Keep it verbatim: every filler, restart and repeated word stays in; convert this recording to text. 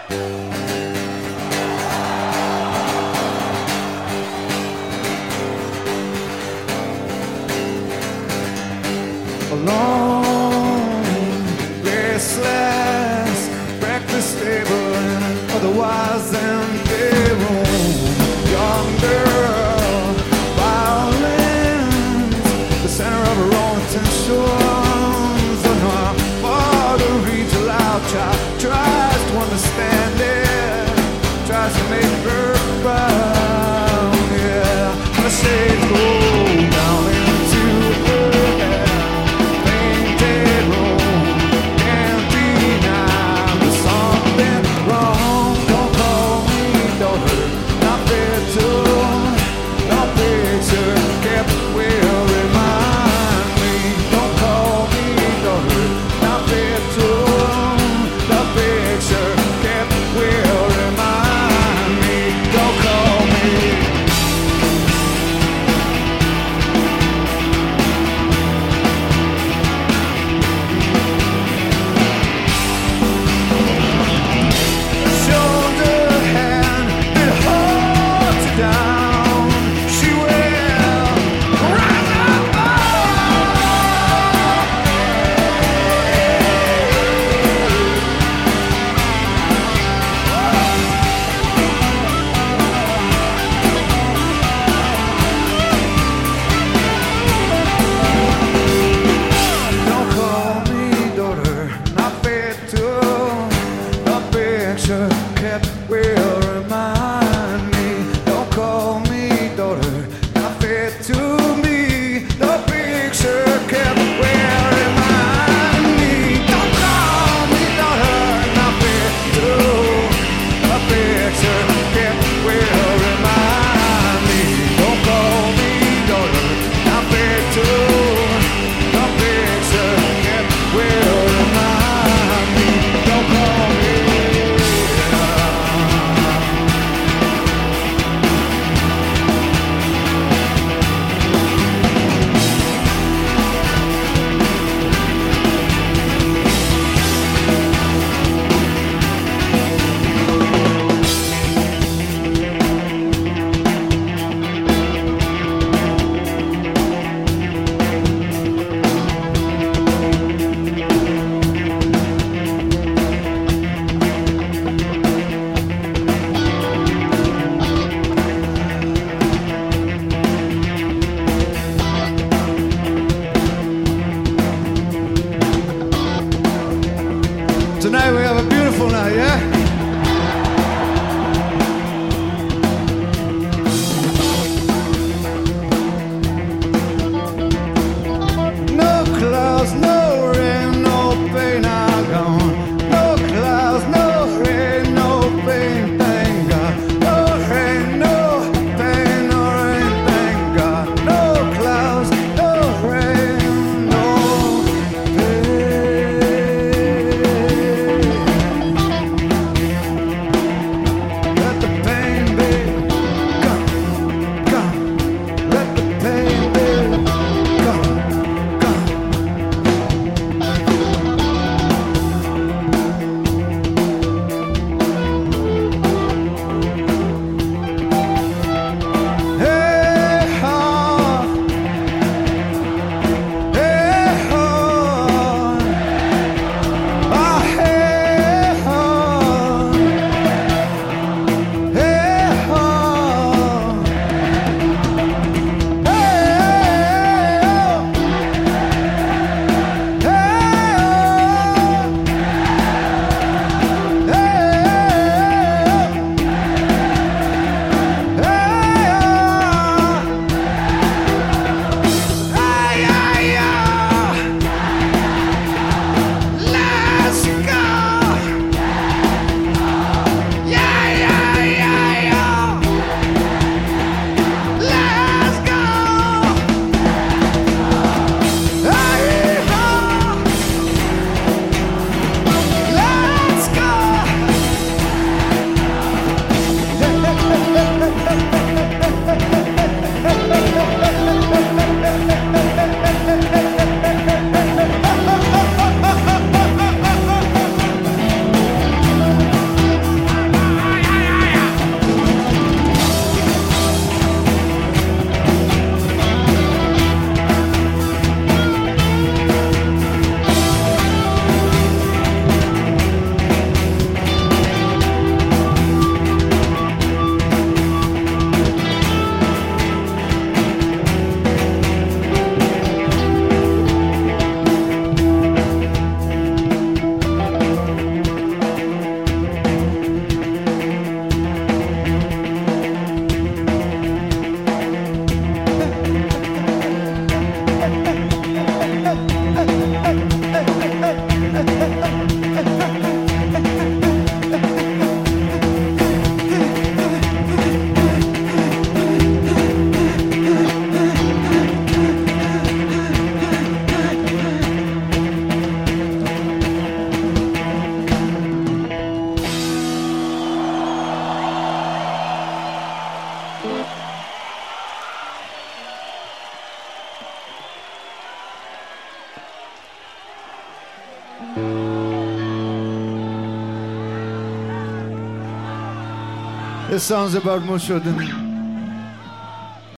Alone, restless, breakfast table, and otherwise empty room. Young girl, violins, the center of her own attentions. And her father reads aloud, child tries to understand it, tries to make her proud. Yeah, and I say go down into her head. Tonight we have a beautiful night, yeah? No clouds, no rain, no pain, I'm gone. No clouds, no rain, no pain, thank God. No rain, no pain, no rain, thank God. No clouds, no rain, no pain. This song's about mucho than